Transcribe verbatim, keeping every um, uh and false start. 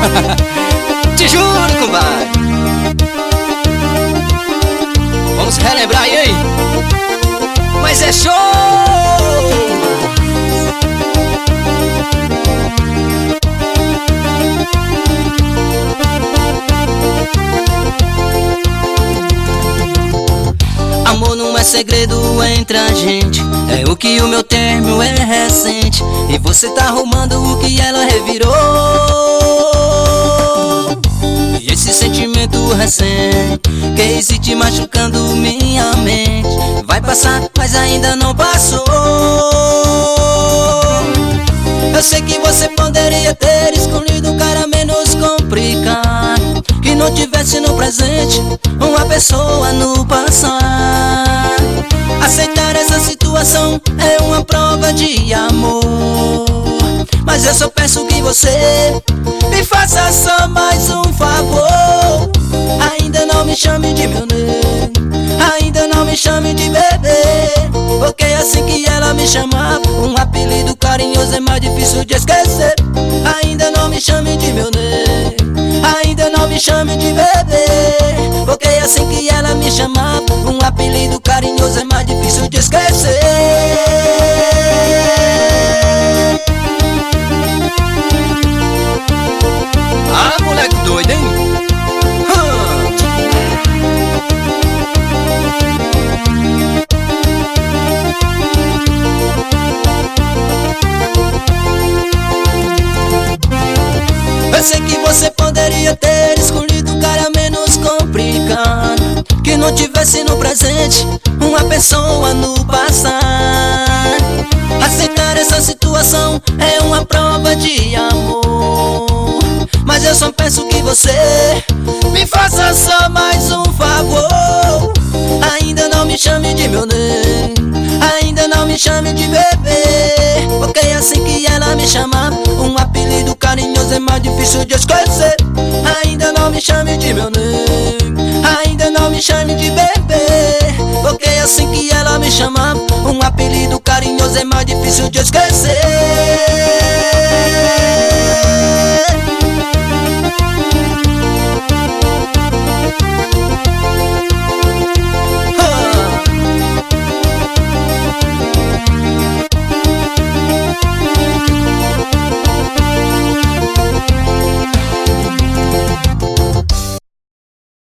Te juro, compadre. Vamos relembrar aí, hein? Mas é show! Amor não é segredo entre a gente, é o que o meu término é recente, e você tá arrumando o que ela revirou. E esse sentimento recente que existe machucando minha mente vai passar, mas ainda não passou. Eu sei que você poderia ter escolhido um cara menos complicado, que não tivesse no presente uma pessoa no passado. Aceitar essa situação é uma prova de amor, mas eu só peço que você me faça só mais um favor. Ainda não me chame de meu nego, ainda não me chame de bebê, porque assim que ela me chamava, um apelido carinhoso é mais difícil de esquecer. Ainda não me chame de meu nego, ainda não me chame de bebê, porque assim que ela me chamava, um apelido carinhoso é mais difícil de esquecer. Ah, moleque doido, hein? Hum. Eu sei que você poderia ter escolhido um cara menos complicado, que não tivesse no presente uma pessoa no passado. Aceitar essa situação é uma prova de amor, mas eu só peço que você me faça só mais um favor. Ainda não me chame de meu nego, ainda não me chame de bebê, porque assim que ela me chamar, um apelido carinhoso é mais difícil de esquecer. Ainda não me chame de meu nego, ainda não me chame de bebê, porque assim que ela me chamar, um apelido carinhoso é mais difícil de esquecer.